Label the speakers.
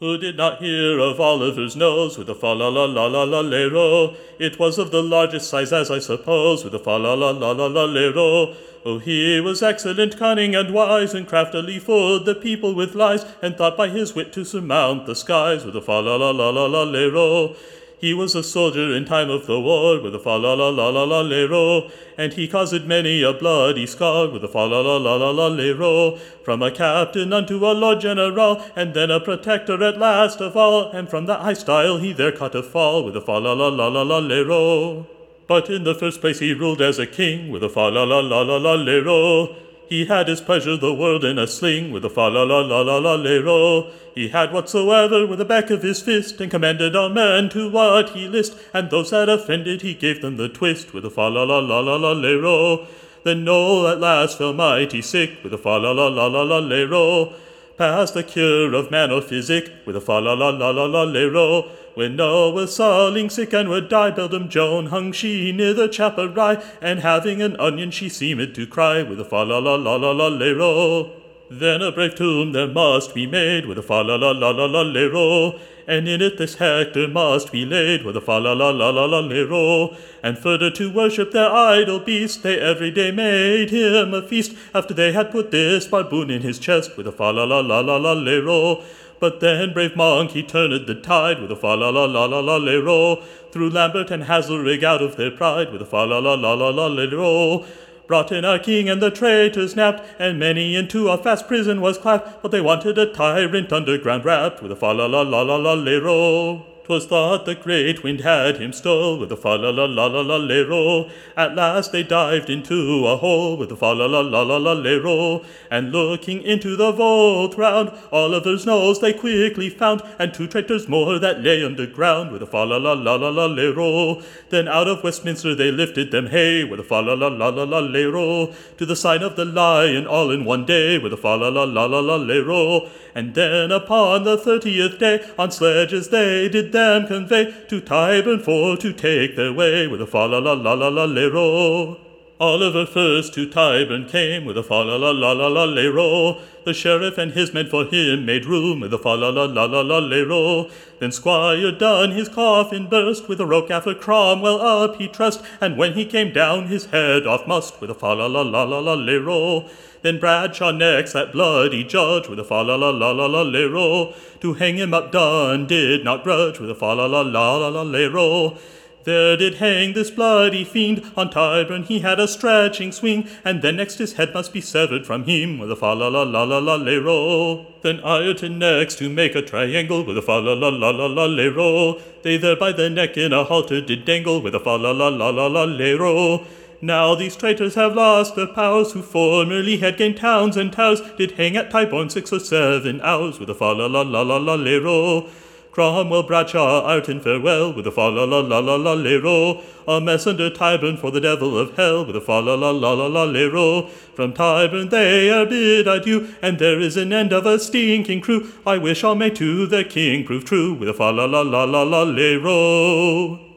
Speaker 1: Who did not hear of Oliver's nose with a fa-la-la-la-la-la-lero? It was of the largest size, as I suppose, with a fa-la-la-la-la-la-lero. Oh, he was excellent, cunning, and wise, and craftily fooled the people with lies, and thought by his wit to surmount the skies with a fa-la-la-la-la-la-lero. He was a soldier in time of the war with a fa-la-la-la-la-la-lero, and he caused many a bloody scar with a fa-la-la-la-la-la-lero. From a captain unto a lord general, and then a protector at last of all, and from the high style he there caught a fall with a fa-la-la-la-la-la-lero. But in the first place he ruled as a king with a fa-la-la-la-la-la-lero. He had his pleasure the world in a sling with a fa-la-la-la-la-la-lero. He had whatsoever with the back of his fist, and commanded all men to what he list, and those that offended he gave them the twist with a fa-la-la-la-la-la-lero. Then Noel at last fell mighty sick with a fa-la-la-la-la-la-lero. Past the cure of man or physic with a fa-la-la-la-la-la-lero. When Noel was falling sick and would die, Beldam Joan hung she near the chapel, and having an onion she seemed to cry with a fa-la-la-la-la-la-lero. Then a brave tomb there must be made with a fa-la-la-la-la-la-lero, and in it this Hector must be laid with a fa-la-la-la-la-la-lero. And further to worship their idol beast, they every day made him a feast, after they had put this barboon in his chest with a fa-la-la-la-la-la-lero. But then brave monk he turned the tide with a fa-la-la-la-la-la-lero, threw Lambert and Hazelrig out of their pride with a fa-la-la-la-la-la-lero. Brought in our king and the traitors napped, and many into a fast prison was clapped, but they wanted a tyrant underground wrapped with a fa-la-la-la-la-la-lero. 'Twas thought the great wind had him stole with a fa-la-la-la-la-la-lero. At last they dived into a hole with a fa-la-la-la-la-la-lero, and looking into the vault round, Oliver's nose they quickly found, and 2 traitors more that lay underground with a fa-la-la-la-la-la-lero. Then out of Westminster they lifted them, hey, with a fa-la-la-la-la-la-lero, to the sign of the Lion all in one day with a fa-la-la-la-la-la-lero. And then upon the 30th day on sledges they did them convey to Tyburn for to take their way with a fa-la-la-la-la-la-lero. Oliver first to Tyburn came with a fa-la-la-la-la-la-lero. The sheriff and his men for him made room with a fa-la-la-la-la-la-lero. Then Squire Dunn his coffin burst, with a roke after Cromwell up he trussed, and when he came down his head off must with a fa-la-la-la-la-la-lero. Then Bradshaw next, that bloody judge, with a fa-la-la-la-la-la-lero. To hang him up Dunn did not grudge with a fa-la-la-la-la-la-lero. There did hang this bloody fiend, on Tyburn he had a stretching swing, and then next his head must be severed from him with a fa-la-la-la-la-la-lero. Then Ireton next to make a triangle with a fa-la-la-la-la-la-lero. They there by the neck in a halter did dangle with a fa-la-la-la-la-la-lero. Now these traitors have lost their powers, who formerly had gained towns and towers, did hang at Tyburn 6 or 7 hours with a fa-la-la-la-la-la-lero. Cromwell, Bradshaw, Ireton, farewell with a fa-la-la-la-la-la-lero. A mess under Tyburn for the devil of hell with a fa-la-la-la-la-la-lero. From Tyburn they are bid adieu, and there is an end of a stinking crew. I wish all may to their king prove true with a fa-la-la-la-la-la-lero.